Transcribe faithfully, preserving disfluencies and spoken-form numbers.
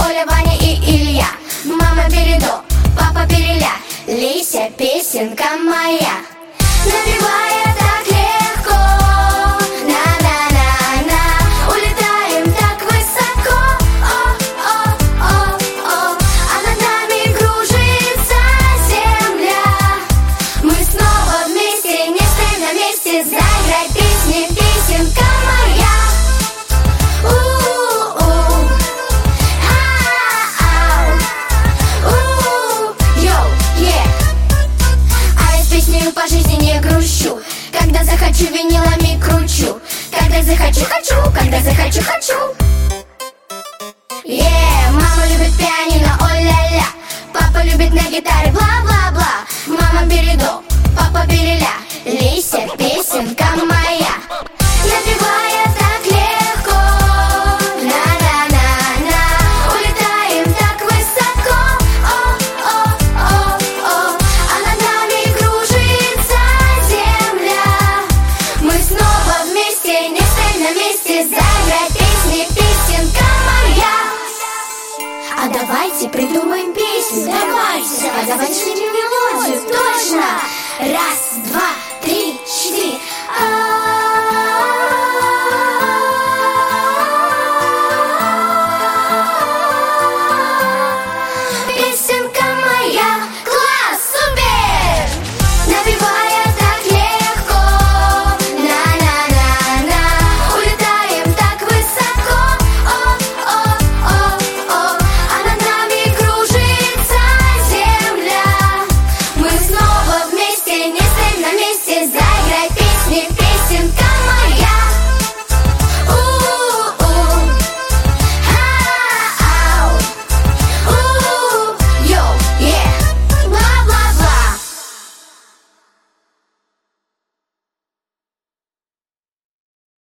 Оля, Ваня и Илья. Мама передо, папа переля. Лися, песенка моя. Напевая так легко, на-на-на-на, улетаем так высоко, о-о-о-о, а над нами кружится земля. Мы снова вместе, не стоим на месте, заиграй песни, песенка моя. У-у-у, а-ау, у-у, йоу, е. А я с песнею по жизни не грущу. Когда захочу, винилами кручу. Когда захочу, хочу, когда захочу, хочу. Yeah, мама любит пианино, о-ля-ля. Папа любит на гитаре, бла-бла-бла. Мама передо, папа переля. Лися, песенка моя. Напевая так легко, на-на-на-на, улетаем так высоко, о-о-о-о, а над нами кружится земля. Мы снова вместе, не стоим на месте, заиграй песни, песенка моя. А давайте придумаем песню, давайте, а давайте мелодию, точно. Раз, два.